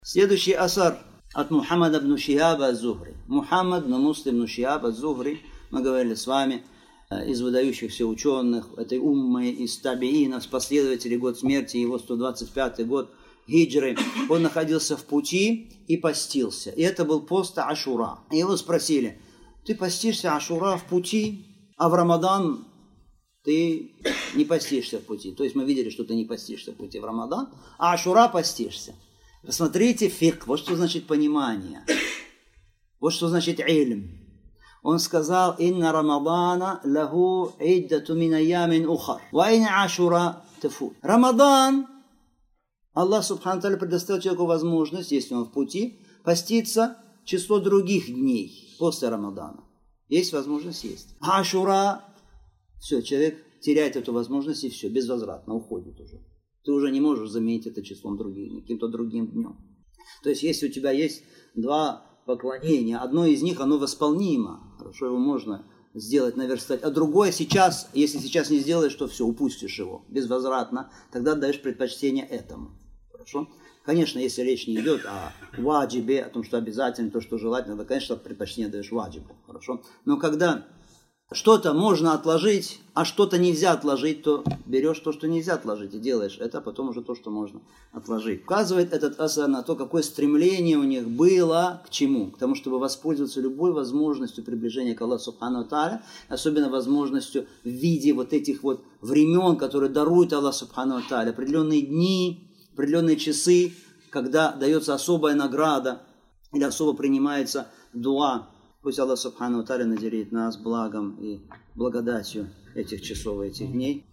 Следующий асар от Мухаммада ибн Шихаба аз-Зухри. Мухаммад ибн Муслим ибн Шихаб аз-Зухри, мы говорили с вами, из выдающихся ученых этой уммы, из табиинов, последователей, год смерти его 125 год хиджры. Он находился в пути и постился. И это был пост Ашура. И его спросили: ты постишься Ашура в пути, а в Рамадан ты не постишься в пути? То есть мы видели, что ты не постишься в пути в Рамадан, а Ашура постишься. Посмотрите фикх, вот что значит понимание, вот что значит ильм. Он сказал: «Инна Рамадана лаху иддату мин айямин ухар, ва инна Ашура тафут». Рамадан, Аллах Субхану Тааля предоставил человеку возможность, если он в пути, поститься число других дней после Рамадана. Есть возможность, есть. А Ашура, все, человек теряет эту возможность и все, безвозвратно уходит уже. Ты уже не можешь заменить это числом другим, каким-то другим днем. То есть, если у тебя есть два поклонения, одно из них, оно восполнимо, хорошо, его можно сделать, наверстать, а другое сейчас, если сейчас не сделаешь, то все, упустишь его безвозвратно, тогда даешь предпочтение этому. Хорошо? Конечно, если речь не идет о ваджибе, о том, что обязательно, то, что желательно, то, конечно, предпочтение даешь ваджибу. Хорошо? Но когда что-то можно отложить, а что-то нельзя отложить, то берешь то, что нельзя отложить, и делаешь это, а потом уже то, что можно отложить. Указывает этот асар на то, какое стремление у них было к чему? К тому, чтобы воспользоваться любой возможностью приближения к Аллаху Субхану Тааля, особенно возможностью в виде вот этих вот времен, которые дарует Аллах Субхану Тааля, определенные дни, определенные часы, когда дается особая награда или особо принимается дуа. Пусть Аллах Субхану Тааля наделит нас благом и благодатью этих часов и этих дней.